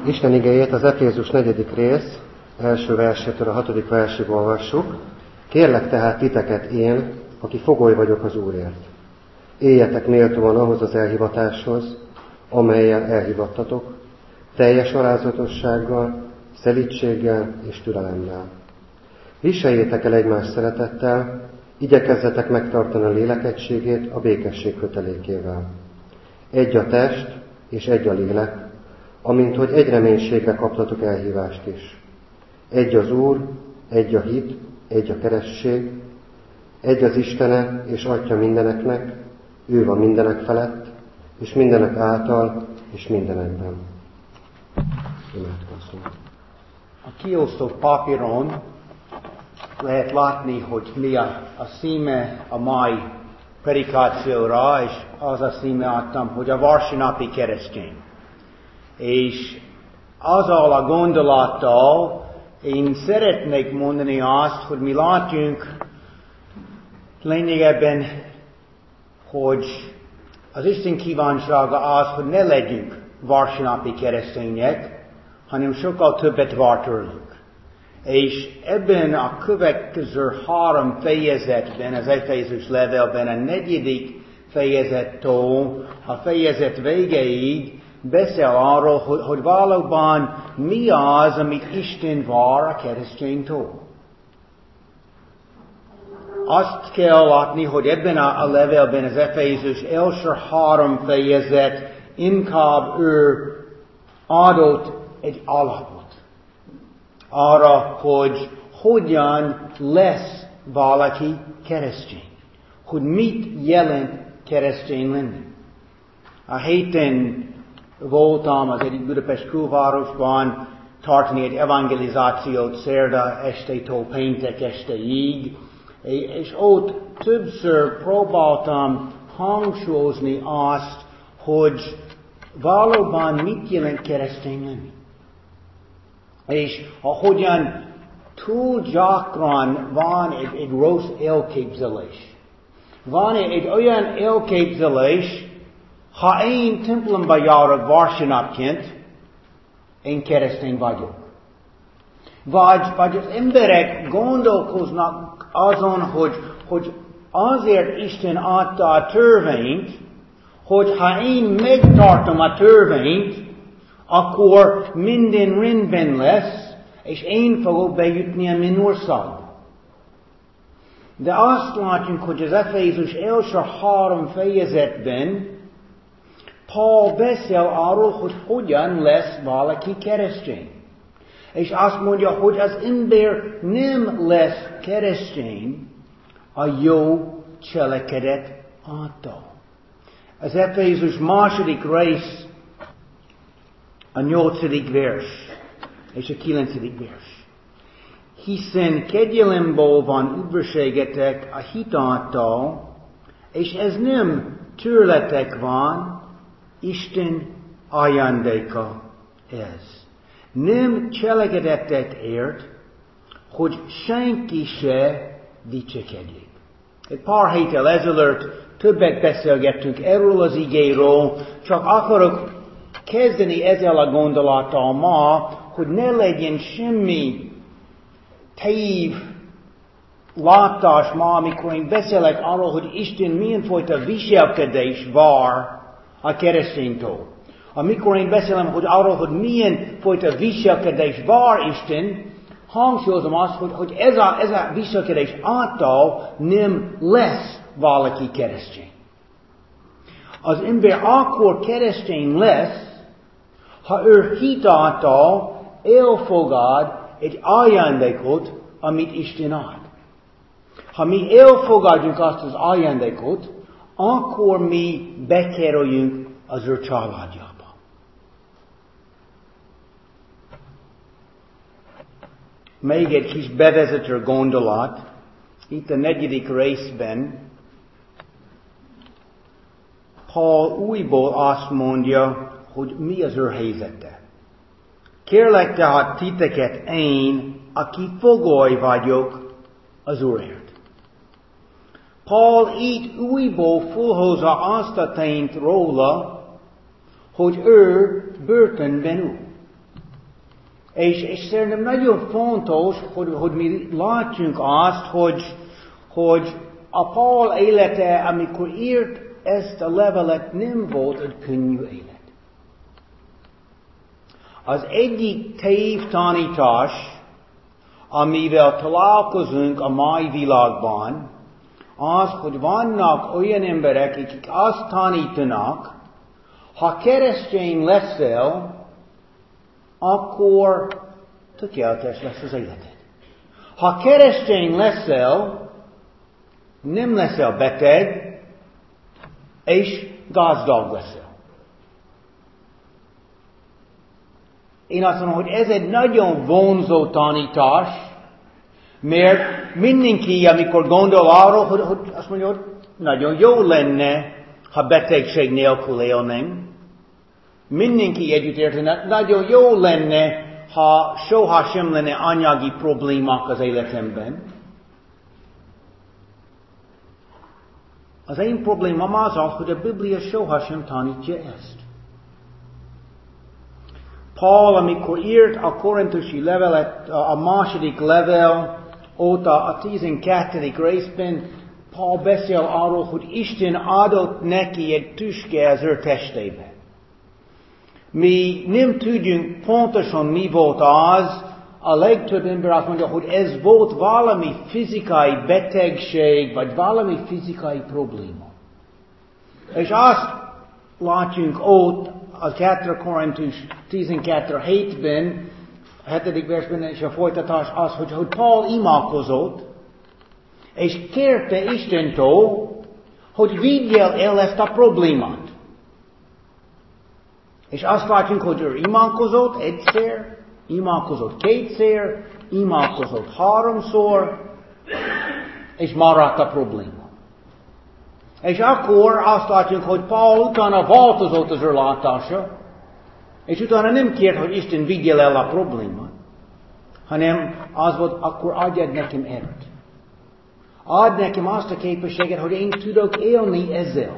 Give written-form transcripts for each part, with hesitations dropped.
Isten igéjét az Efézus 4. rész, első versétől a 6. versig olvassuk. Kérlek tehát titeket én, aki fogoly vagyok az Úrért. Éljetek méltóan ahhoz az elhivatáshoz, amellyel elhivattatok, teljes alázatossággal, szelídséggel és türelemmel. Viseljétek el egymás szeretettel, igyekezzetek megtartani a lélek egységét a békesség kötelékével. Egy a test és egy a lélek, amint hogy egy reménységre kaptatok elhívást is. Egy az Úr, egy a hit, egy a keresztség, egy az Istene és Atya mindeneknek, ő van mindenek felett, és mindenek által, és mindenekben. Imádkozzunk. A kiosztott papíron lehet látni, hogy mi a címe a mai predikációra, és az a címe adtam, hogy a vasárnapi keresztény. És azzal a gondolattal én szeretnék mondani azt, hogy mi látjunk lényegében, hogy az Isten kívánsága az, hogy ne legyünk vasárnapi keresztények, hanem sokkal többet vár tőlünk. És ebben a következő 3 fejezetben, az Efézus levélben, a 4. fejezettől a fejezet végéig beszél arról, hogy valóban mi az, amit Isten vár a kereszténytől. Azt kell látni, hogy ebben a levélben az Efézus első 3 fejezet inkább ő adott egy alapot arra, hogy hogyan lesz valaki keresztény. Hogy mit jelent keresztény lenni. A héten voltam az egyik Budapest külvárosban tartani egy evangelizációt szerda estétől péntek estéig, és ott többször próbáltam hangsúlyozni azt, hogy valóban mit jelent keresztény lenni. És ahogyan túl gyakran van egy rossz elképzelés. Van egy olyan elképzelés, ha én templomba járok vasárnapként, én keresztény vagyok. Vagy az emberek gondolkoznak azon, hogy azért Isten adta a törvényt, hogy ha én megtartom a törvényt, akkor minden rendben lesz, és én fogok bejutni a mennyországba. De azt látjuk, hogy az Efézus első 3 fejezetben Paul beszél arról, hogy hogyan lesz valaki keresztény. És azt mondja, hogy az ember nem lesz keresztény a jó cselekedet által. Az Efézus 2. rész, a 8. vers és a 9. vers. Hiszen kegyelemből van üdvösségetek a hit által, és ez nem tőletek van, Isten ajándéka ez. Nem cselekedettekért, hogy senki se dicsekedjék. Egy pár héttel ezelőtt többet beszélgettünk erről az igéről, csak akarok kezdeni ezzel a gondolattal ma, hogy ne legyen semmi tév látás ma, amikor én beszélek arról, hogy Isten milyen fajta viselkedés vár a kereszténytől. Amikor én beszélem hogy arról, hogy milyen fajta viselkedés vár Isten, hangsúlyozom azt, hogy ez a viselkedés által nem lesz valaki keresztény. Az ember akkor keresztény lesz, ha ő hit által elfogad egy ajándékot, amit Isten ad. Ha mi elfogadjuk azt az ajándékot, akkor mi bekerüljünk az ő családjába. Még egy kis bevezető gondolat. Itt a 4. részben Paul újból azt mondja, hogy mi az ő helyzete. Kérlek tehát titeket én, aki fogoly vagyok az Úrért. Paul így újból felhozza azt a tényt róla, hogy ő börtönben ül. És szerintem nagyon fontos, hogy mi látjunk azt, hogy a Paul élete, amikor írt ezt a levelet, nem volt egy könnyű élet. Az egyik tévtanítás, amivel találkozunk a mai világban, az, hogy vannak olyan emberek, akik azt tanítanak, ha keresztény leszel, akkor tökéletes lesz az életed. Ha keresztény leszel, nem leszel beteg, és gazdag leszel. Én azt mondom, hogy ez egy nagyon vonzó tanítás, mert mindenki, amikor gondol arról, hogy azt mondja, hogy nagyon jó lenne, ha betegség nélkül élnénk. Mindenki együttértene, nagyon jó lenne, ha soha sem lenne anyagi problémák az életemben. Az én problémám az, hogy a Biblia soha sem tanítja ezt. Paul, amikor írt a korintusi levelet, a második level óta a 12. részben, Paul beszél arról, hogy Isten adott neki egy tüske az ő testébe. Mi nem tudjunk pontosan mi volt az, a legtöbb ember azt mondja, hogy ez volt valami fizikai betegség, vagy valami fizikai probléma. És azt látjunk ott, a 2 Korintus 12:7-ben, a 7. versben és a folytatás az, hogy Paul imádkozott, és kérte Istentől, hogy vigye el ezt a problémát. És azt látjuk, hogy ő imádkozott egyszer, imádkozott kétszer, imádkozott 3-szor, és maradt a probléma. És akkor azt látjuk, hogy Paul utána változott az ő látása, és utána nem kért, hogy Isten vigye el a problémát, hanem az volt, akkor adjad nekem erőt. Add nekem azt a képességet, hogy én tudok élni ezzel.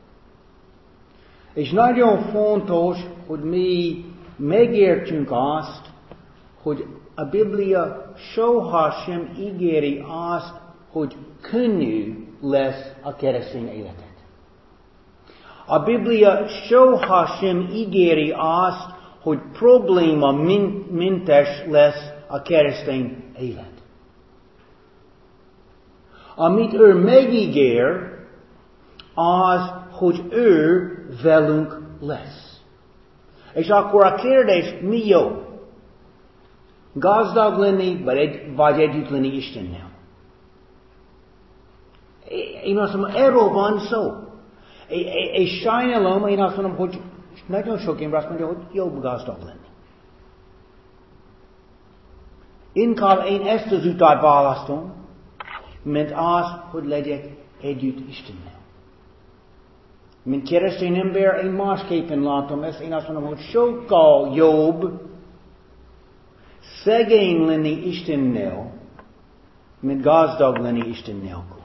És nagyon fontos, hogy mi megértsünk azt, hogy a Biblia soha sem ígéri azt, hogy könnyű lesz a keresztény életet. A Biblia soha sem ígéri azt, hogy problémamentes lesz a keresztény élet. Amit ő megígér, az, hogy ő velünk lesz. És akkor a kérdés, mi jó? Gazdag lenni, vagy együtt lenni Istennel? Én azt mondom, erről van szó. És sajnálom, én azt mondom, hogy nagyon sok ember azt mondja, hogy jobb gazdag lenni. Inkább én ezt az utat választom, mint az, hogy legyek együtt Istennel. Mint keresztény ember, én másképpen látom ezt. Én azt mondom, hogy sokkal jobb szegény lenni Istennel, mint gazdag lenni Isten nélkül.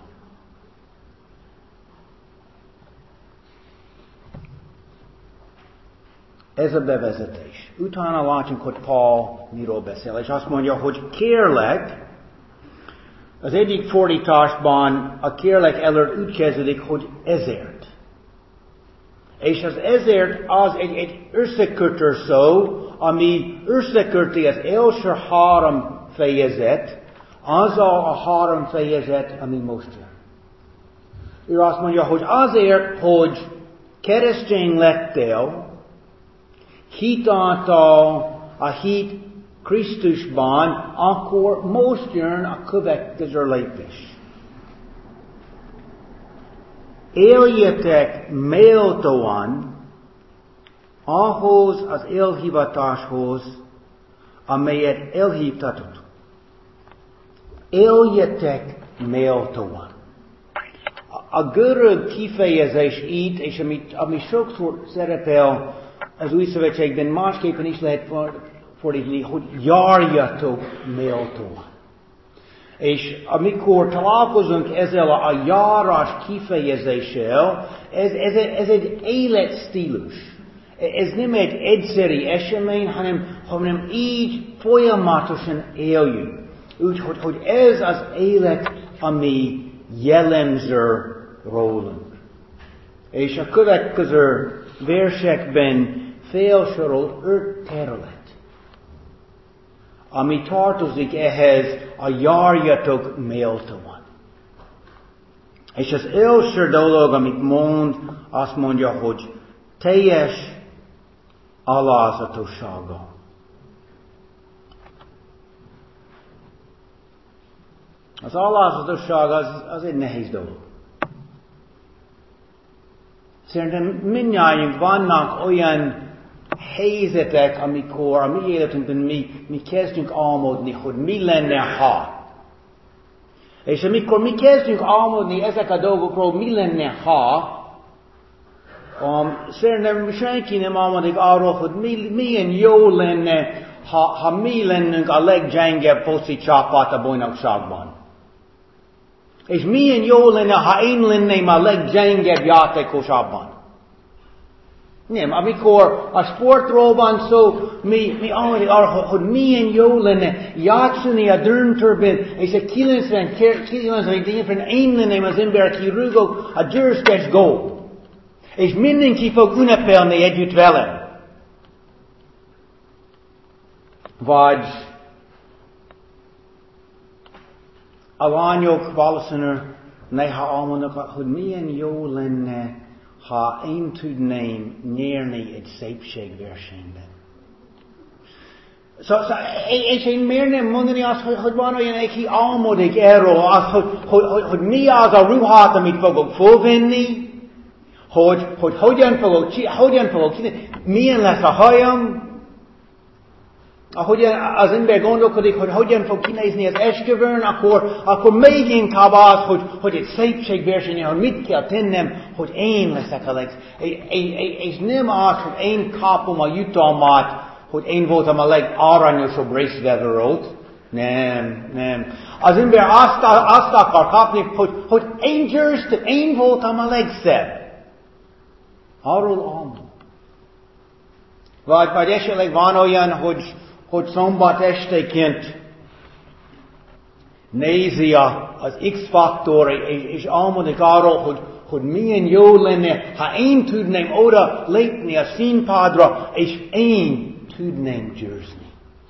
Ez a bevezetés. Utána látjuk, hogy Paul miről beszél, és azt mondja, hogy kérlek, az egyik fordításban a kérlek előtt úgy kezdődik, hogy ezért. És az ezért az egy összekötő szó, ami összeköti az első 3 fejezet, azzal a 3 fejezet, ami most jön. Ő azt mondja, hogy azért, hogy keresztény lettél, hitáltal a hit Krisztusban, akkor most jön a következő lépés. Éljetek méltóan ahhoz az elhivatáshoz, amelyet elhívtatok. Éljetek méltóan. A görög kifejezés itt, és ami sokszor szerepel az Új Szövetségben, másképpen is lehet fordítani, hogy járjatok méltóan. És amikor találkozunk ezzel a járás kifejezéssel, ez egy életstílus. Ez nem egy egyszeri esemény, hanem így folyamatosan éljük. Úgyhogy hogy ez az élet, ami jellemző rólunk. És a következő versekben felsorolt 5 terület, ami tartozik ehhez a járjatok méltóan. És az első dolog, amit mond, azt mondja, hogy teljes alázatossága. Az alázatosság az egy nehéz dolog. Szerintem mindnyájunk vannak olyan helyzetek, amikor a mi életünkben mi kezdünk álmodni, hogy mi lenne, ha. És amikor mi kezdünk álmodni ezek a dolgokról, mi lenne, ha, szerintem senki nem álmodik arról, hogy milyen jó lenne, ha mi lennünk a leggyengebb foci csapat a bajnokságban. És milyen jó lenne, ha én lenném a leggyengebb játékos abban. Nem, amikor a sportról van szó, mi álmodik arról, hogy milyen jó lenne játszani a döntőben, és a 99-ben én lenném az ember, aki rúgok a győztes gólt. És mindenki fog ünnepelni együtt velem. Vagy a lányok valószínűleg néha álmodnak, hogy milyen jó lenne, ha én tudnám nyerni egy szépségversenyben. És én miért nem mondani azt, hogy van olyan, aki álmodik erről, azt, hogy mi az a ruhát, amit fogok fölvenni, hogy hogyan fogok csinálni, milyen lesz a hajam, ahogyan az ember gondolkodik, hogy hogyan fog kinézni az esküvőn, akkor még inkább az, hogy egy szépségversenyen, hogy mit kell tennem, hogy én leszek a és nem az, hogy én kapom a jutalmat, hogy én voltam a legaranyosabb részvevő. Nem. Az ember azt akar kapni, hogy én győztem, én voltam a legszebb. Arról álmodom. Vagy esetleg van olyan, hogy szombat esteként nézi az X-faktor, és álmodik arról, hogy milyen jó lenne, ha én tudnám oda lépni a színpadra, és én tudnám győzni.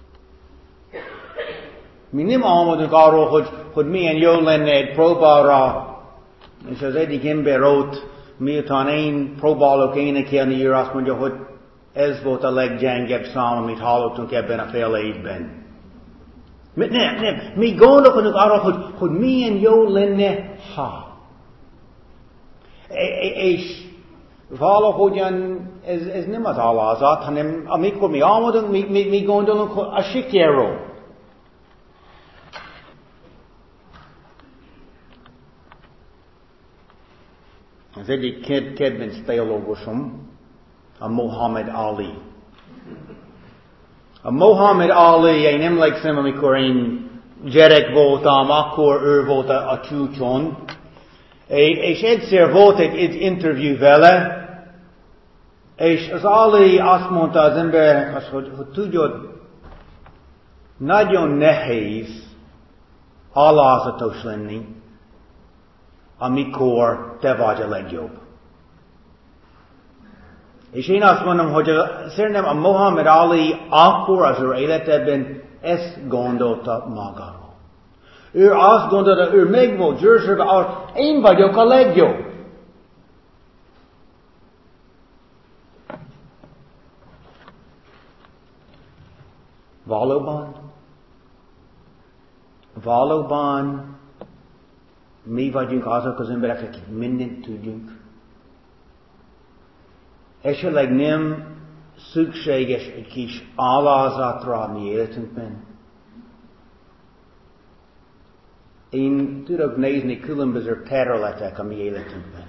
Mi nem álmodunk arról, hogy milyen jó lenne egy próbára, és az egyik ember ott, miután én próbálok énekelni, ő azt mondja, hogy ez volt a leggyengebb szám, amit hallottunk ebben a fél évben. Nem. Mi gondolkodunk arról, hogy milyen jó lenne, ha. És valahogyan ez nem az alázat, hanem amikor mi álmodunk, mi gondolunk a sikerről. Az egyik kedvenc teológusom, a Muhammad Ali. A Muhammad Ali, én emlékszem, amikor én gyerek voltam, akkor ő volt a csúcson, és egyszer volt egy interjú vele, és az Ali azt mondta az embernek, hogy tudod, nagyon nehéz alázatos lenni, amikor te vagy a legjobb. És én azt mondom, hogy szerintem a Muhammad Ali akkor az ő életében ezt gondolta magáról. Ő azt gondolta, ő meg volt győződve, én vagyok a legjobb. Valóban mi vagyunk azok az emberek, akik mindent tudjunk. Esetleg nem szükséges egy kis alázatra a mi életünkben. Én tudok nézni különböző területek a mi életünkben.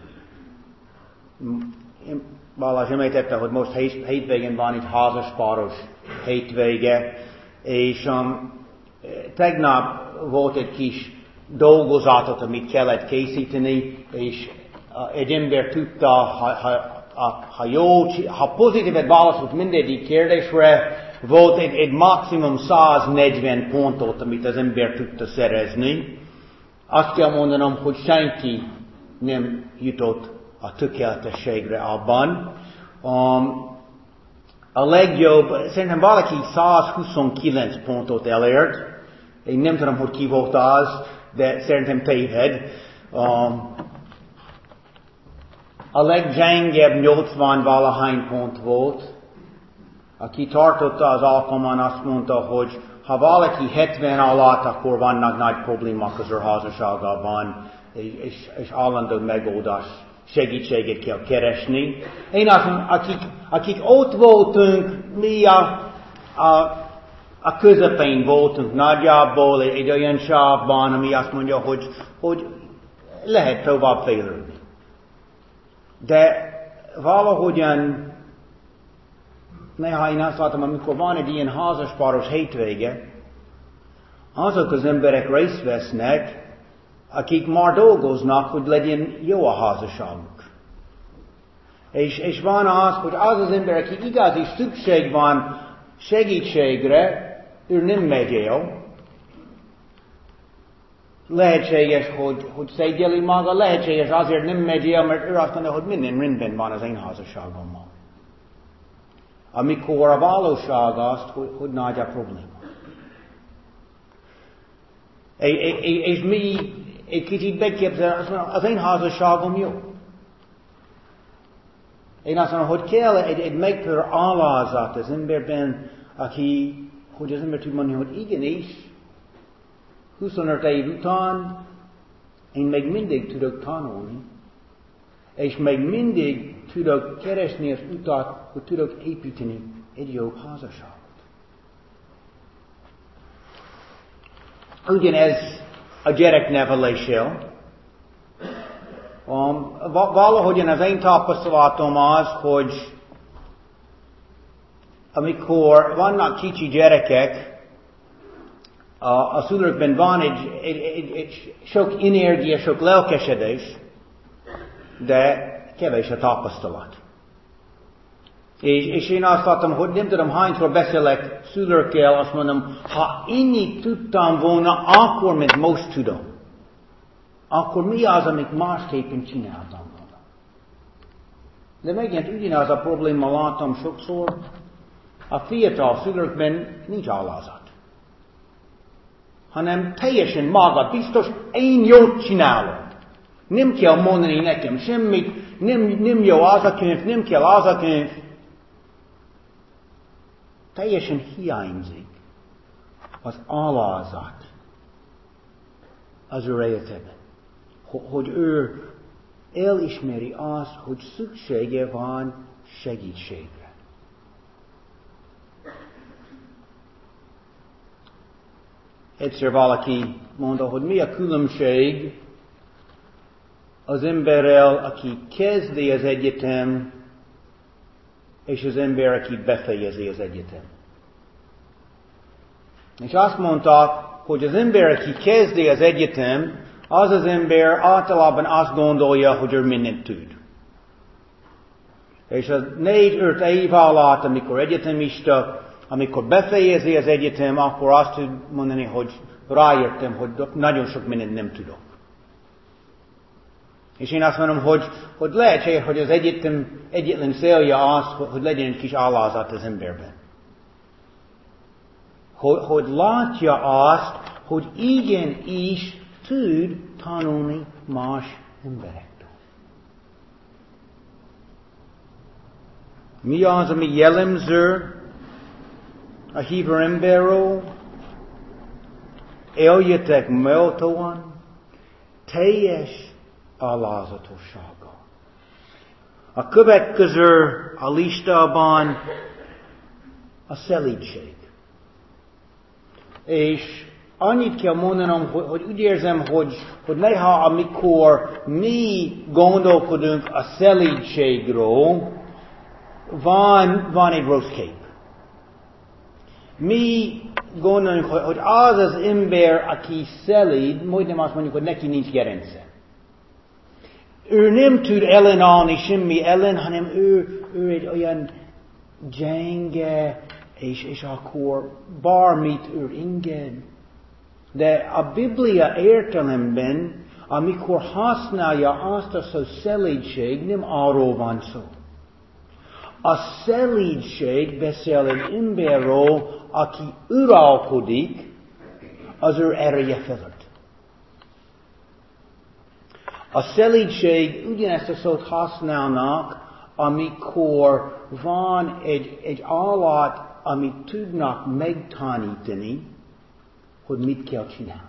Balázs említette, hogy most hétvégén van itt házaspáros hétvége, és tegnap volt egy kis dolgozatot, amit kellett készíteni, és egy ember tudta, ha pozitívet válaszolt mindegyik kérdésre, volt egy maximum 140 pontot, amit az ember tudta szerezni. Azt kell mondanom, hogy senki nem jutott a tökéletességre abban. A legjobb, szerintem valaki 129 pontot elért. Én nem tudom, hogy ki volt az, de szerintem téved. A leggyengebb 80 valahány pont volt. Aki tartotta az alkalmon, azt mondta, hogy ha valaki 70 alatt, akkor vannak nagy problémák az ő házasságában, és állandó megoldás, segítséget kell keresni. Én azt mondom, akik ott voltunk, mi a közepén voltunk nagyjából, egy olyan sávban, ami azt mondja, hogy lehet tovább fejlődni. De valahogyan néha én azt látom, amikor van egy ilyen házaspáros hétvége, azok az emberek részt vesznek, akik már dolgoznak, hogy legyen jó a házasságuk. És van az, hogy az ember, aki igazi szükség van segítségre, ő nem megy el. Lehetséges, hogy szégyeli maga, lehetséges azért nem megy el, mert ő azt mondja, hogy minden rendben van az én házasságommal. Amikor a valóság az, hogy nagy a probléma. És mi egy kicsit beképzel, az én házasságom jó. Én azt mondom, hogy kell egy megfelelő alázat az emberben, hogy az ember tud mondani, hogy igenis, 25 év után én még mindig tudok tanulni, és még mindig tudok keresni az utat, hogy tudok építeni egy jobb házasságot. Ugyanez a gyerekneveléssel. Valahogyan az én tapasztalatom az, hogy amikor vannak kicsi gyerekek, a szülőkben van egy sok energia, sok lelkesedés, de kevés a tapasztalat. És én azt láttam, hogy nem tudom hányszor beszélek szülőkkel, azt mondom, ha ennyit tudtam volna, akkor, mint most tudom, akkor mi az, amit másképpen csináltam volna. De megint ugyanaz a probléma látom sokszor, a fiatal szülőkben nincs alázat. Hanem teljesen maga, biztos én jót csinálok. Nem kell mondani nekem semmit, nem jó az a könyv, nem kell az a könyv. Teljesen hiányzik az alázat az ő életében. Hogy ő elismeri azt, hogy szüksége van segítségre. Egyszer valaki mondta, hogy mi a különbség az emberrel, aki kezdi az egyetem, és az ember, aki befejezi az egyetem. És azt mondta, hogy az ember, aki kezdi az egyetem, az ember általában azt gondolja, hogy ő mindent tud. És az 4-5 év alatt, amikor egyetemista, amikor befejezi az egyetem, akkor azt tud mondani, hogy rájöttem, hogy nagyon sok mindent nem tudok. És én azt mondom, hogy lehetséges, hogy az egyetem egyetlen célja az, hogy legyen egy kis alázat az emberben. Hogy látja azt, hogy igenis tud tanulni más emberektől. Mi az, ami jellemző a hívő emberről? Éljetek méltóan, teljes alázatossága. A következő a listában a szelídség. És annyit kell mondanom, hogy úgy érzem, hogy néha amikor mi gondolkodunk a szelídségről, van egy rossz kép. Mi gondolunk, hogy az ember, aki szelíd, majdnem azt mondjuk, hogy neki nincs gerince. ő nem tud ellenállni semmi ellen, hanem ő egy olyan gyenge, és akkor bármit ő enged. De a Biblia értelemben, amikor használja azt a szó szelídség, nem arról van szó. A szelídség beszél egy emberről, aki uralkodik az ő ereje felett. A szelídség ugyanezt a szót használnak, amikor van egy állat, amit tudnak megtanítani, hogy mit kell csinálni.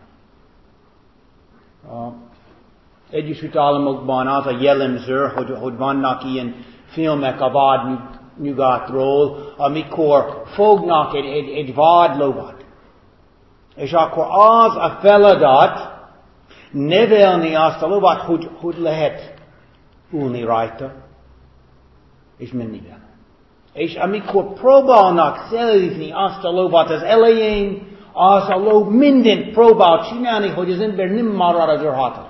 Egyesült Államokban az a jellemző, hogy vannak ilyen filmek a vadnyugatról, amikor fognak egy vadlovat. És akkor az a feladat nevelni azt a lovat, hogy lehet ülni rajta, és menni vele. És amikor próbálnak szelídni azt a lovat az elején, az a ló mindent próbál csinálni, hogy az ember nem marad az ő hatalom.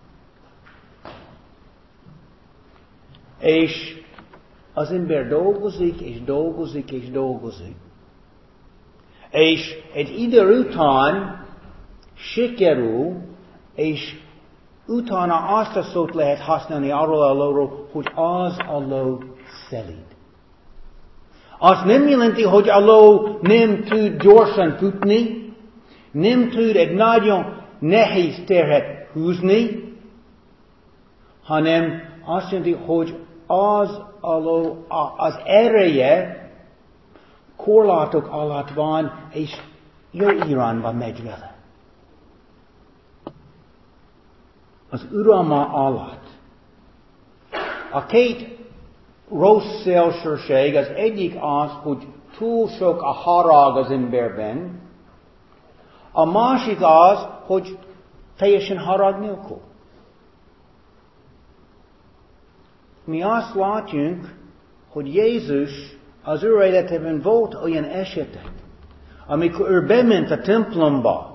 És az ember dolgozik, és dolgozik, és dolgozik. És egy idő után sikerül, és utána azt a szót lehet használni arról a lóról, hogy az a ló szelíd. Az nem jelenti, hogy a ló nem tud gyorsan futni, nem tud egy nagyon nehéz terhet húzni, hanem azt jelenti, hogy az a ló, az ereje korlátok alatt van, és jó irányba megy vele. Az uralma alatt. A két rossz szélsőség, az egyik az, hogy túl sok a harag az emberben, a másik az, hogy teljesen harag nélkül. Mi azt látjuk, hogy Jézus az ő életében volt olyan esetek, amikor ő bement a templomba,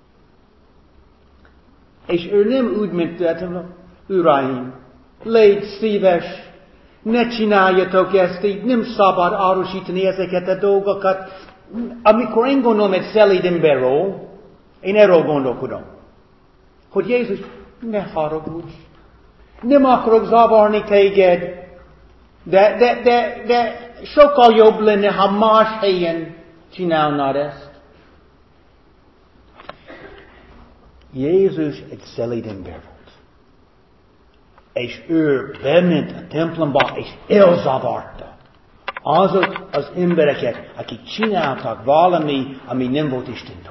és ő nem úgy ment a templomba, Uraim, légy szíves, ne csináljatok ezt így, nem szabad árusítani ezeket a dolgokat. Amikor én gondolom egy szelíd emberről, én erről gondolkodom, hogy Jézus, ne haragudj, nem akarok zavarni téged, de sokkal jobb lenne, ha más helyen csinálnád ezt. Jézus egy szelíd ember volt. És ő bement a templomba, és elzavarta azok az embereket, akik csináltak valami, ami nem volt Istentől.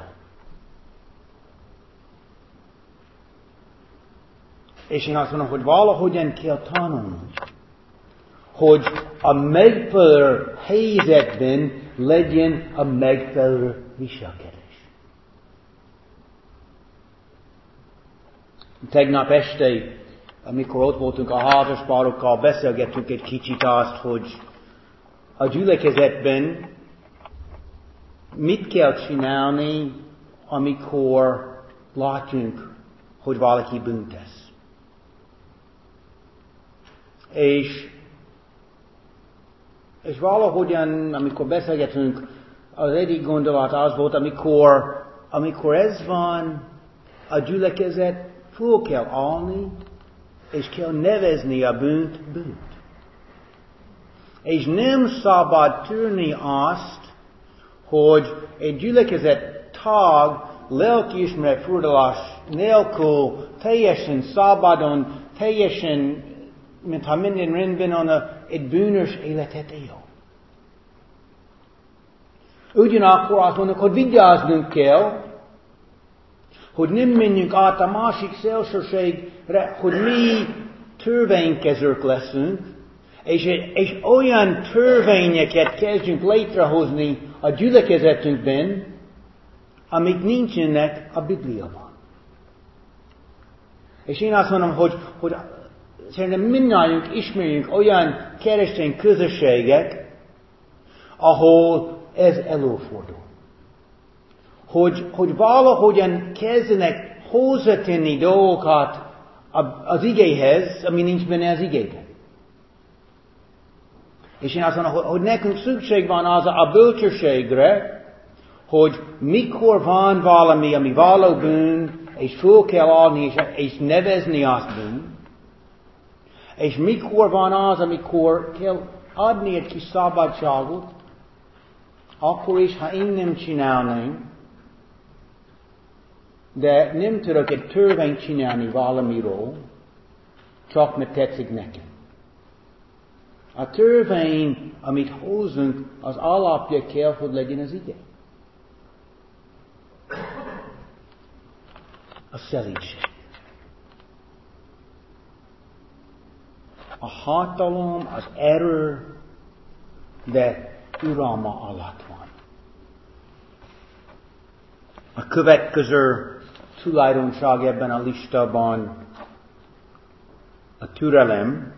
És én azt mondom, hogy valahogyan kell tanulni, hogy a megfelelő helyzetben legyen a megfelelő viselkedés. Tegnap este, amikor ott voltunk a házaspárokkal, beszélgettünk egy kicsit azt, hogy a gyülekezetben mit kell csinálni, amikor látjuk, hogy valaki bűnt tesz. És valahogyan, amikor beszélgetünk, az egyik gondolat az volt, amikor ez van, a gyülekezet föl kell állni, és kell nevezni a bűnt. És nem szabad tűrni azt, hogy egy gyülekezet tag lelkiismeret furdalás nélkül teljesen szabadon, teljesen, mintha minden rendben van, egy bűnös életet él. Ugyanakkor azt mondjuk, hogy vigyáznunk kell, hogy nem menjünk át a másik szélsőségre, hogy mi törvénykezők leszünk, és olyan törvényeket kezdjünk létrehozni a gyülekezetünkben, amik nincsenek a Bibliában. És én azt mondom, hogy szerintem mindannyiunk ismerjünk olyan keresztény közösségek, ahol ez előfordul. Hogy valahogyan kezdenek hozzátenni dolgokat az igéhez, ami nincs benne az igében. És én azt mondom, hogy nekünk szükség van az a bölcsességre, hogy mikor van valami, ami való bűn, és föl kell adni, és nevezni azt bűn, és mikor van az, amikor kell adni egy kis szabadságot, akkor is, ha én nem csinálnám, de nem tudok egy törvényt csinálni valamiről, csak mert tetszik nekem. A törvény, amit hozunk, az alapja kell, hogy legyen az ige. A szelídség. A hatalom, az erő, de uralma alatt van. A következő tulajdonság ebben a listában a türelem,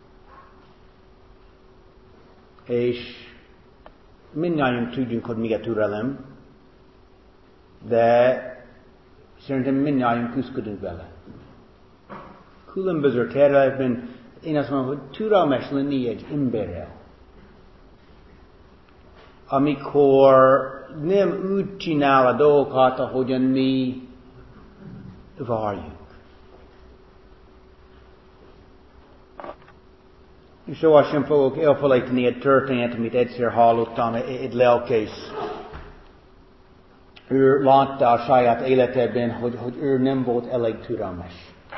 és mindannyian tudjuk, hogy mi a türelem, de szerintem mindannyian küzdködünk vele. Különböző területben én azt mondom, hogy türelmes lenni egy emberrel. Amikor nem úgy csinál a dolgokat, ahogyan mi várjuk. És soha sem fogok elfelejteni egy történet, amit egyszer hallottam, egy lelkész. Ő látta a saját életében, hogy ő nem volt elég türelmes.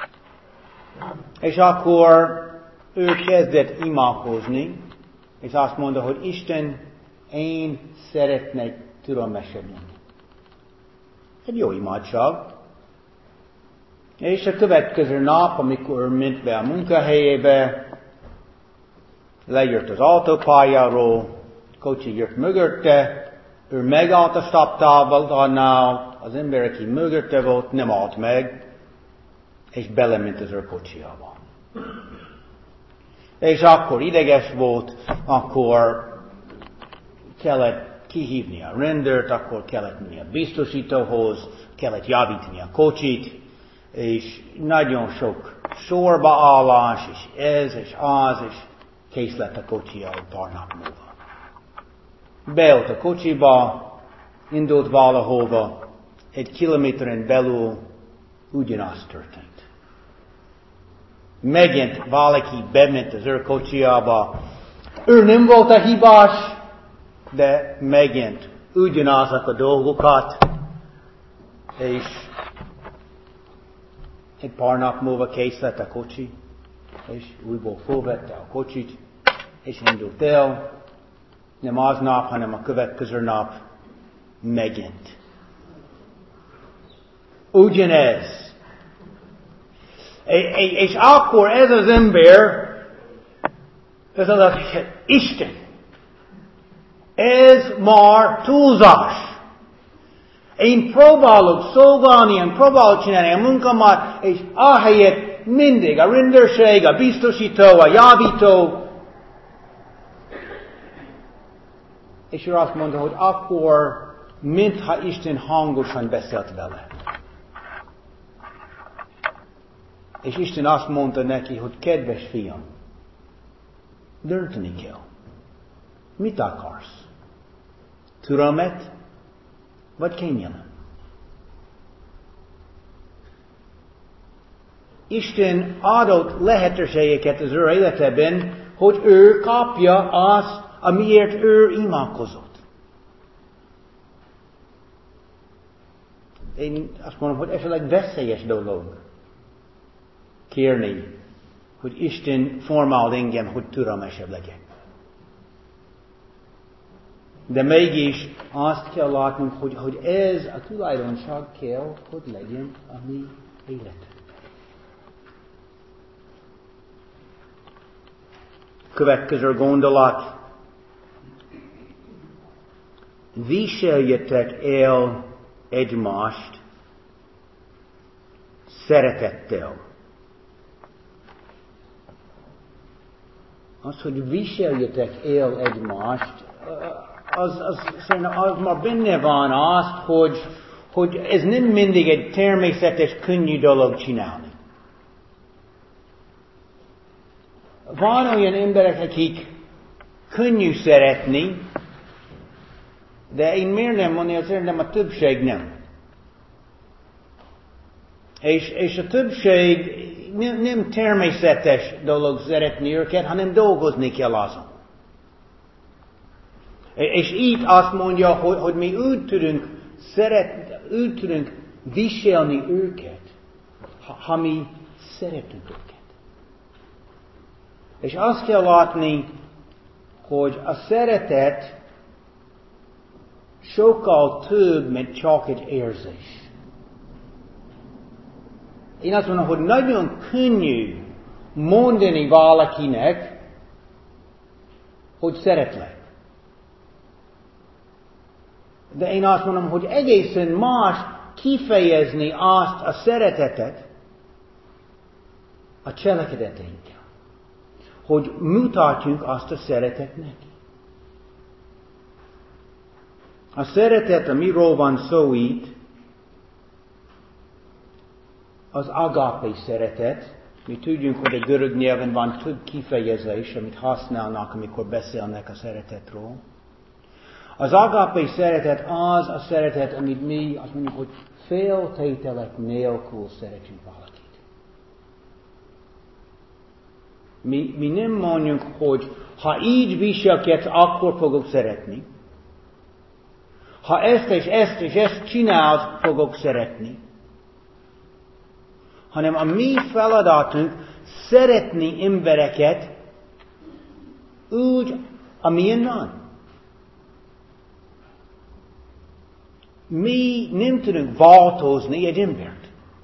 És akkor ő kezdett imádkozni, és azt mondta, hogy Isten, én szeretnék türelmesebb lenni. Egy jó imádság. És a következő nap, amikor ment be a munkahelyébe, lejött az autópályáról, kocsi jött mögötte, ő megállt a stoptávnál, az ember, aki mögötte volt, nem állt meg, és belement az ő kocsiába. És akkor ideges volt, akkor kellett kihívni a rendőrt, akkor kellett menni a biztosítóhoz, kellett javítani a kocsit, és nagyon sok sorba állás, és ez, és az, és kész lett a kocsia egy pár nap múlva. Beült a kocsiba, indult valahova, egy kilométeren belül ugyanaz történt. Megint valaki bement az ő kocsiába, ő nem volt a hibás, de megint ugyanazok a dolgokat, és egy pár nap múlva kész lett a kocsi, és újból fölvette a kocsit, és indult el, nem aznap, hanem a következő nap megint. Ugyanez. És akkor ez az ember, ez az Isten. Ez már túlzás. Én próbálok szolgálni, én próbálok csinálni a munkámat, és ahelyett mindig a rendőrség, a biztosító, a javító, és ő azt mondta, hogy akkor, mintha Isten hangosan beszélt vele. És Isten azt mondta neki, hogy kedves fiam, dönteni kell. Mit akarsz? Türelmet, vagy kényelem? Isten adott lehetőségeket az ő életében, hogy ő kapja azt, amiért ő imádkozott. Én azt mondom, hogy esetleg veszélyes dolog kérni, hogy Isten formál engem, hogy türelmesebb legyek. De mégis azt kell látnunk, hogy ez a tulajdonság kell, hogy legyen a mi életünkben. Következő gondolat. Viseljetek el egymást szeretettel. Az, hogy viseljetek el egymást, az már benne van azt, hogy ez nem mindig egy természetes, könnyű dolog csinálni. Van olyan emberek, akik könnyű szeretni, de én miért nem mondani, hogy szerintem a többség nem. És a többség nem természetes dolog szeretni őket, hanem dolgozni kell azon. És itt azt mondja, hogy mi úgy tudunk viselni őket, ha mi szeretünk őket. És azt kell látni, hogy a szeretet sokkal több, mint csak egy érzés. Én azt mondom, hogy nagyon könnyű mondani valakinek, hogy szeretlek. De én azt mondom, hogy egészen más kifejezni azt a szeretetet a cselekedeteinkkel. Hogy mutatjunk azt a szeretet neki. A szeretet, amiről van szó itt, az agape szeretet. Mi tudjunk, hogy a görög nyelven van több kifejezés, amit használnak, amikor beszélnek a szeretetről. Az agape szeretet az a szeretet, amit mi azt mondjuk, hogy féltételek nélkül szeretjük valakit. Mi nem mondjuk, hogy ha így viselkedsz, akkor fogok szeretni. Ha ezt és ezt és ezt csinálsz, fogok szeretni. Hanem a mi feladatunk szeretni embereket úgy, amilyen van. Mi nem tudunk változni egy embert.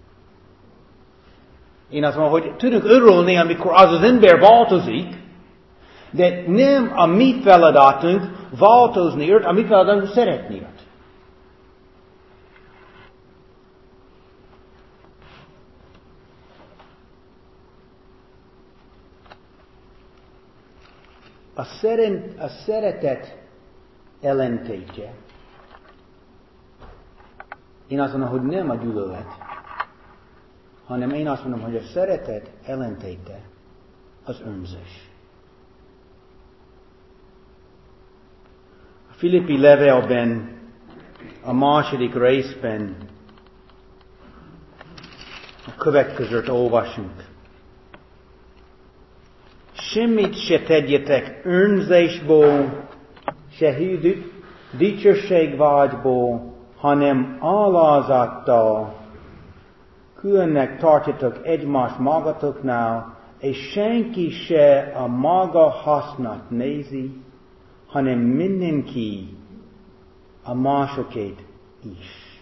Én azt mondom, hogy tudunk örülni, amikor az ember változik, de nem a mi feladatunk változni őt, a mi feladatunk szeretni őt. A szeretet ellentétje. Én azt mondom, hogy nem a gyűlölet, hanem én azt mondom, hogy a szeretet ellentéte az önzés. A Filippi levélben, a második részben a következőt olvasunk. Semmit se tegyetek önzésból, se dicsőségvágyból, hanem alázattal különnek tartjatok egymást magatoknál, és senki se a maga hasznát nézi, hanem mindenki a másokét is.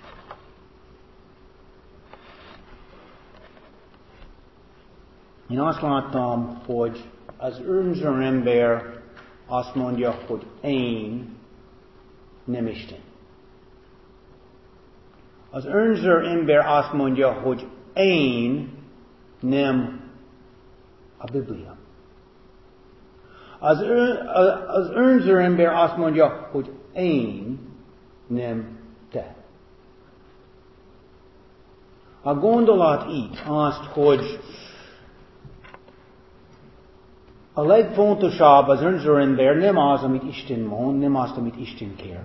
Én azt láttam, hogy az önző ember azt mondja, hogy én nem Isten. Az önző ember azt mondja, hogy én nem a Biblia. Az önző ember azt mondja, hogy én nem te. A gondolat itt azt, hogy a legfontosabb az önző ember nem az, amit Isten mond, nem az, amit Isten kér,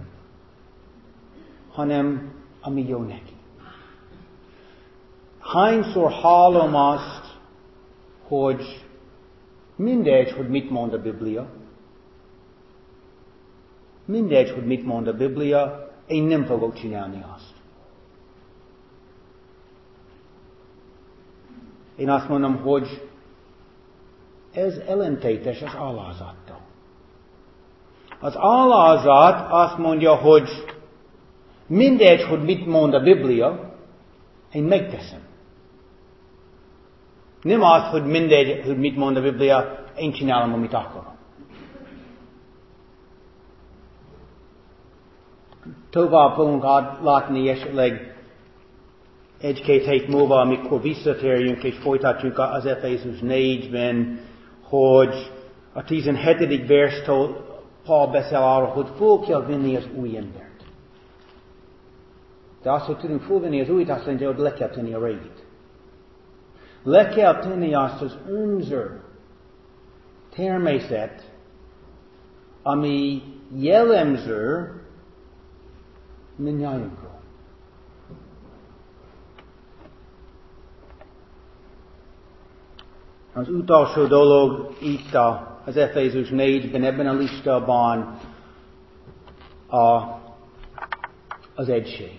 hanem ami jó neki. Hányszor hallom azt, hogy mindegy, hogy mit mond a Biblia. Mindegy, hogy mit mond a Biblia, én nem fogok csinálni azt. Én azt mondom, hogy ez ellentétes az alázattal. Az alázat azt mondja, hogy mindegy, hogy mit mond a Biblia, én megteszem. Nem az, hogy mindegy, hogy mit mond a Biblia, én csinálom, amit akarom. Tovább fogunk látni esetleg egy-két hét múlva, amikor visszatérjünk és folytatjuk az Efézus 4-ben, hogy a 17. verstől Paul beszél arról, hogy föl kell venni az új embert. De azt, hogy tudunk fölvenni az újat, azt mondja, hogy le kell tenni a régit. Le kell tenni azt az önző természet, ami jellemző mindnyájunkról. Az utolsó dolog itt az Efézus 4-ben, ebben a listában az egység.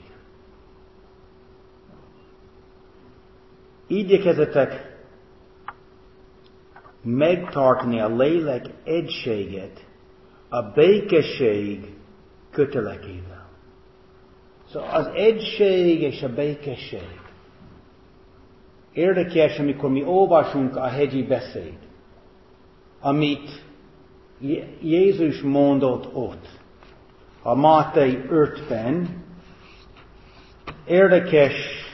Igyekezzetek megtartani a lélek egységet a békesség kötelekével. Szóval az egység és a békesség. Érdekes, amikor mi olvasunk a hegyi beszéd, amit Jézus mondott ott, a Máté 5-ben, érdekes,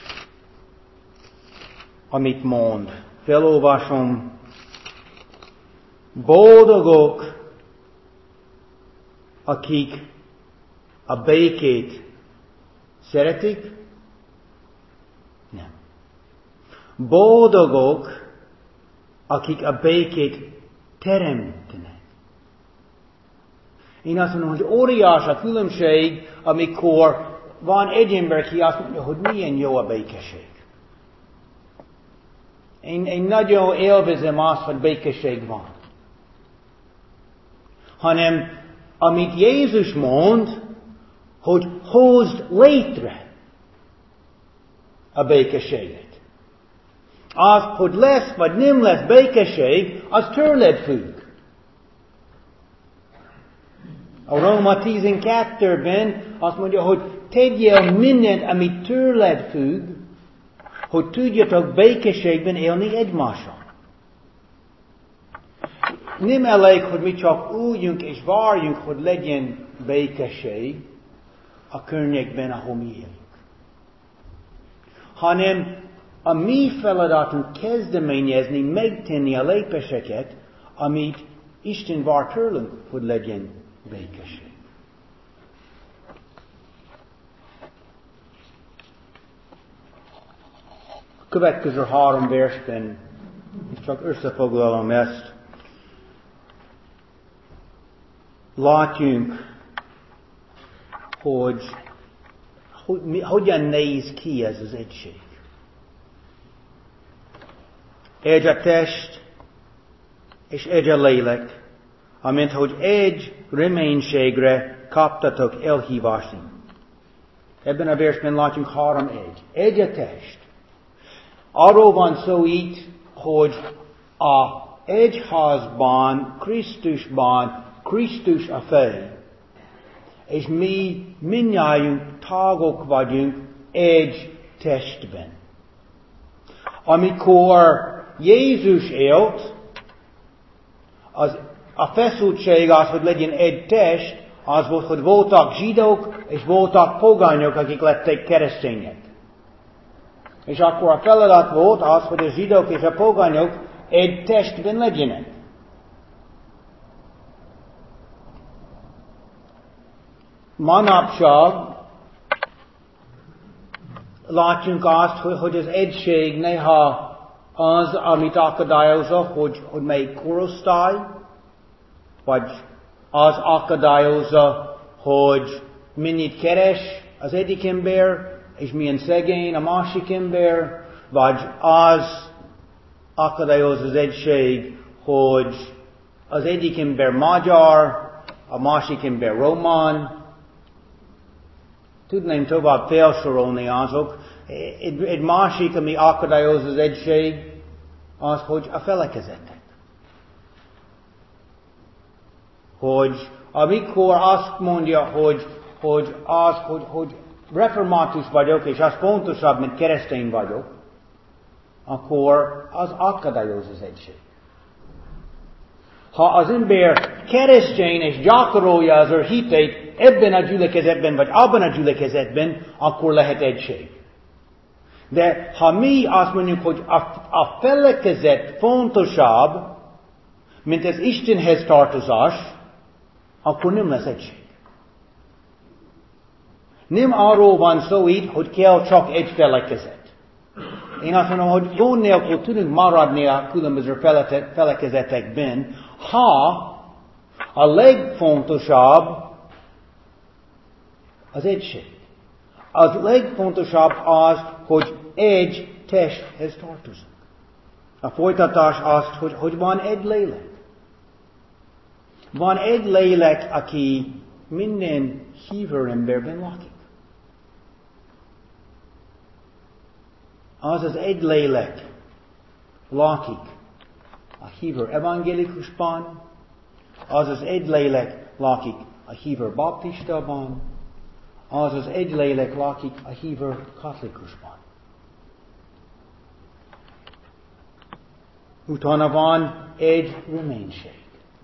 amit mond. Felolvasom. Boldogok, akik a békét szeretik? Nem. Boldogok, akik a békét teremtenek. Én azt mondom, hogy óriás a különbség, amikor van egy ember, aki azt mondja, hogy milyen jó a békesség. Én nagyon élvezem azt, hogy békesség van. Hanem, amit Jézus mond, hogy hozd létre a békességet. Az, hogy lesz vagy nem lesz békesség, az tőled függ. A Róma 12-ben azt mondja, hogy tegyél mindent, amit tőled függ, hogy tudjatok békességben élni egymással. Nem elég, hogy mi csak üljünk és várjunk, hogy legyen békesség a környékben, ahol mi élünk. Hanem a mi feladatunk kezdeményezni, megtenni a lépéseket, amit Isten vár tőlünk, hogy legyen békesség. A következő 3 versben csak összefoglalom ezt. Látjunk, hogy hogyan néz ki ez az egység. Egy a test, és egy a lélek, amint hogy egy reménységre kaptatok elhívást. Ebben a versben látjunk 3 egy. Egy a test. Arról van szó itt, hogy a egyházban, Krisztusban, Krisztus a fej, és mi mindnyájunk tagok vagyunk egy testben. Amikor Jézus élt, a feszültség az, hogy legyen egy test, az volt, hogy voltak zsidók, és voltak pogányok, akik lettek keresztények. És akkor a feladat volt az, hogy a zsidók és a pogányok egy testben legyenek. Manapság látjunk azt, hogy az egység néha az, amit akadályozza, hogy melyik korosztály, vagy az akadályozza, hogy mennyit keres az egyik ember, és milyen szegény a másik ember, vagy az akadályozza az egység, hogy az egyik ember magyar, a másik ember román. Tudnám tovább felsorolni azok. Egy másik, ami akadályozza az egység, az, hogy a felekezetek. Hogy amikor azt mondja, hogy református vagyok, és az fontosabb, mint keresztény vagyok, akkor az akadályoz az egység. Ha az ember keresztény és gyakorolja az ő hitét ebben a gyülekezetben, vagy abban a gyülekezetben, akkor lehet egység. De ha mi azt mondjuk, hogy a felekezet fontosabb, mint az Istenhez tartozás, akkor nem lesz egység. Nem arról van szó itt, hogy kell csak egy felekezet. Én azt mondom, hogy gond nélkül tudunk maradni a különböző felekezetekben, Ha a legfontosabb az egység. Az legfontosabb az, hogy egy testhez tartozunk. A folytatás az, hogy van egy lélek. Van egy lélek, aki minden hívő emberben lakik. Az az egy lélek lakik a hívő evangélikusban, az az egy lélek lakik a hívő baptistában, az az egy lélek lakik a hívő katolikusban. Utána van egy reménység.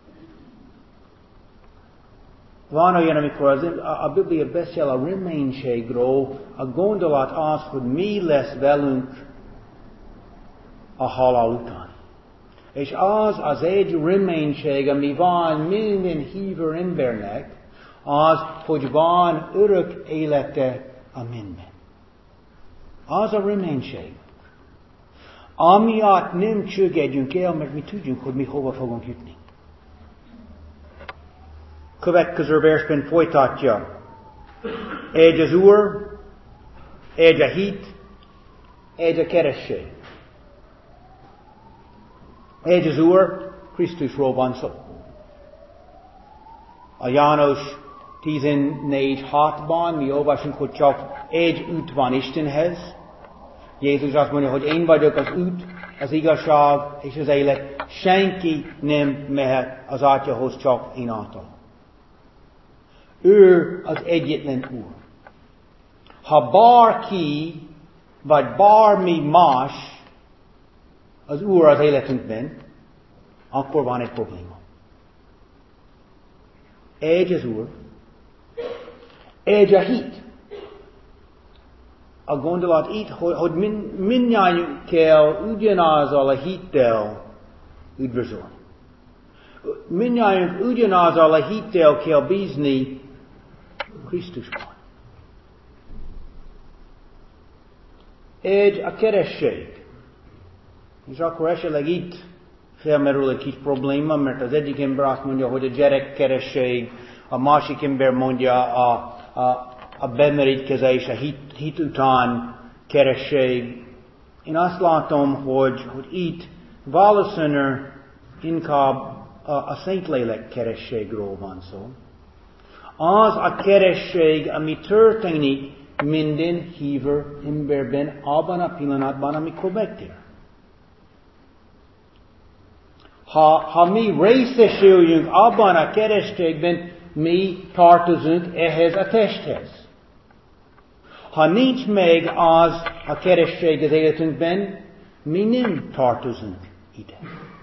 Van olyan, amikor a Biblia beszél a reménységről, a gondolat az, hogy mi lesz velünk a halál után. És az egy reménység, ami van minden hívő embernek, az, hogy van örök élete a mennyben. Az a reménység. Amiatt nem csüggedjünk el, mert mi tudjuk, hogy mi hova fogunk jutni. Következő versben folytatja. Egy az Úr, egy a hit, egy a keresség. Egy az Úr, Krisztusról van szó. A János 14:6-ban mi olvasunk, hogy csak egy út van Istenhez. Jézus azt mondja, hogy én vagyok az út, az igazság és az élet. Senki nem mehet az Atyahoz, csak én által. Ő az egyetlen Úr. Ha bárki, vagy bármi más az Úr az életünkben, akkor van egy probléma. Egy az Úr, egy a hit. A gondolat itt, hogy mindnyájunk kell ugyanazzal a hittel üdvözölni. Mindnyájunk ugyanazzal a hittel kell bízni Krisztusban. Egy a keresség. És akkor esetleg itt felmerül egy kis probléma, mert az egyik ember azt mondja, hogy a gyerekkeresség, a másik ember mondja a bemerítkezés, a hit után keresség. Én azt látom, hogy itt valószínűleg inkább a Szentlélek kerességről van szó. Az a keresség, ami történik minden hívő emberben abban a pillanatban, amikor megtér. Ha mi részesüljünk abban a kerességben, mi tartozunk ehhez a testhez. Ha nincs meg az a keresség az életünkben, mi nem tartozunk ide.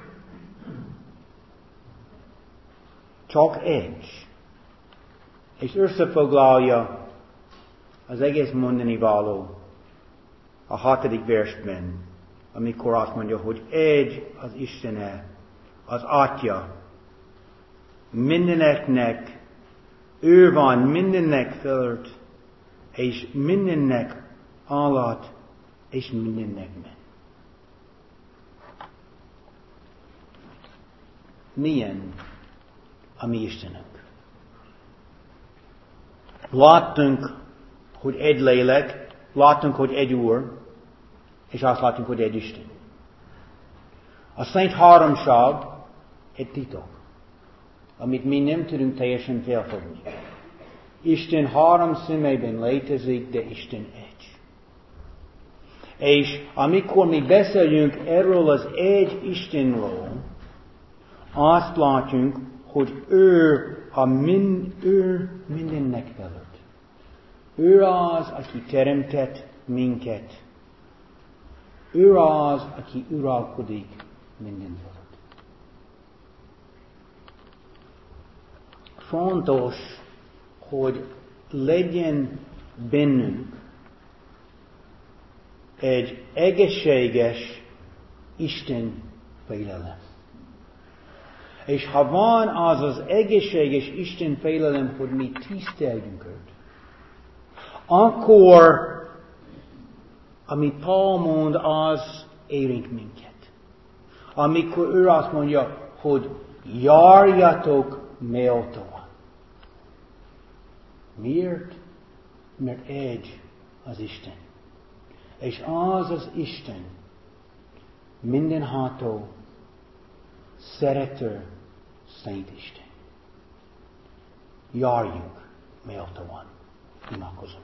Csak egy. És összefoglalja az egész mondani való a 6. versben, amikor azt mondja, hogy egy az Istene, az Atya, mindeneknek, ő van mindennek fölött, és mindennek alatt, és mindennek ment. Milyen a mi Istenünk? Láttunk, hogy egy lélek, láttunk, hogy egy Úr, és azt láttunk, hogy egy Isten. A Szent Háromság egy titok, amit mi nem tudunk teljesen felfogni. Isten három szemében létezik, de Isten egy. És amikor mi beszéljünk erről az egy Istenről, azt látjuk, hogy ő mindennek felett. Ő az, aki teremtett minket. Ő az, aki uralkodik minden felett. Fontos, hogy legyen bennünk egy egészséges Isten félelem. És ha van az az egészséges Isten félelem, hogy mi tiszteljünk őt, akkor, amit Paul mond, az érint minket. Amikor ő azt mondja, hogy Járjatok méltóan. Miért? Mert egy az Isten. És az az Isten mindenható, szerető, szent Isten. Járjunk méltóan. Imádkozunk.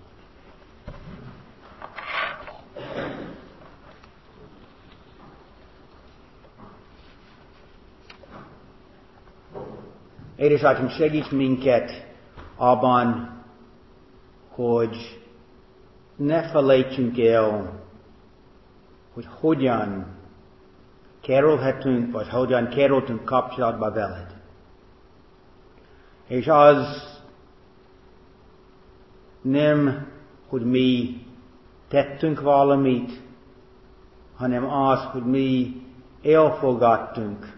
Édesatyám, segíts minket abban, hogy ne felejtsünk el, hogy hogyan kerülhetünk, vagy hogyan kerültünk kapcsolatba veled. És az nem, hogy mi tettünk valamit, hanem az, hogy mi elfogadtunk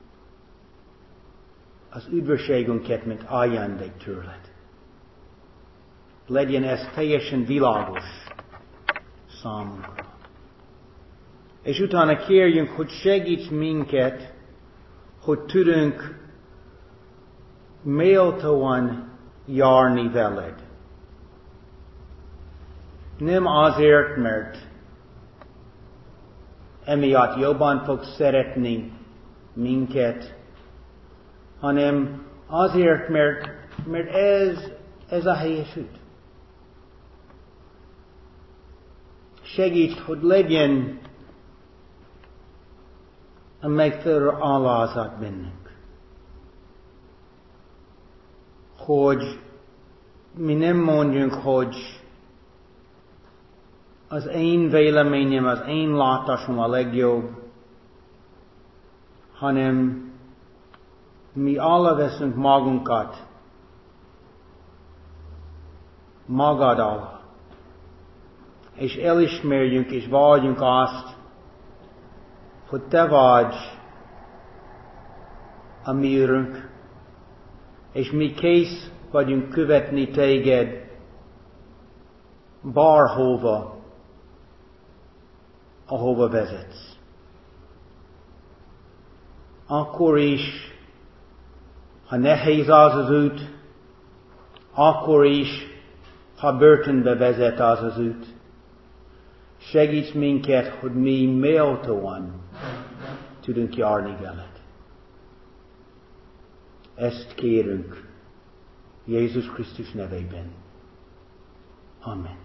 az üdvösségünket, mint ajándék tőled. Legyen ez teljesen világos számunkra. És utána kérjünk, hogy segíts minket, hogy tudunk méltóan járni veled. Nem azért, mert emiatt jobban fog szeretni minket, hanem azért, mert ez a helyes út. Segíts, hogy legyen a megfelelő alázat bennünk. Hogy mi nem mondjunk, hogy az én véleményem, az én látásom a legjobb, hanem mi alle veszünk magunkat magad alá, és elismerjünk és valljuk azt, hogy te vagy a mi Urunk, és mi kész vagyunk követni téged bárhova, ahova vezetsz. Akkor is, ha nehéz az út, akkor is, ha börtönbe vezet az út, segíts minket, hogy mi méltóan tudunk járni veled. Ezt kérünk Jézus Krisztus nevében. Amen.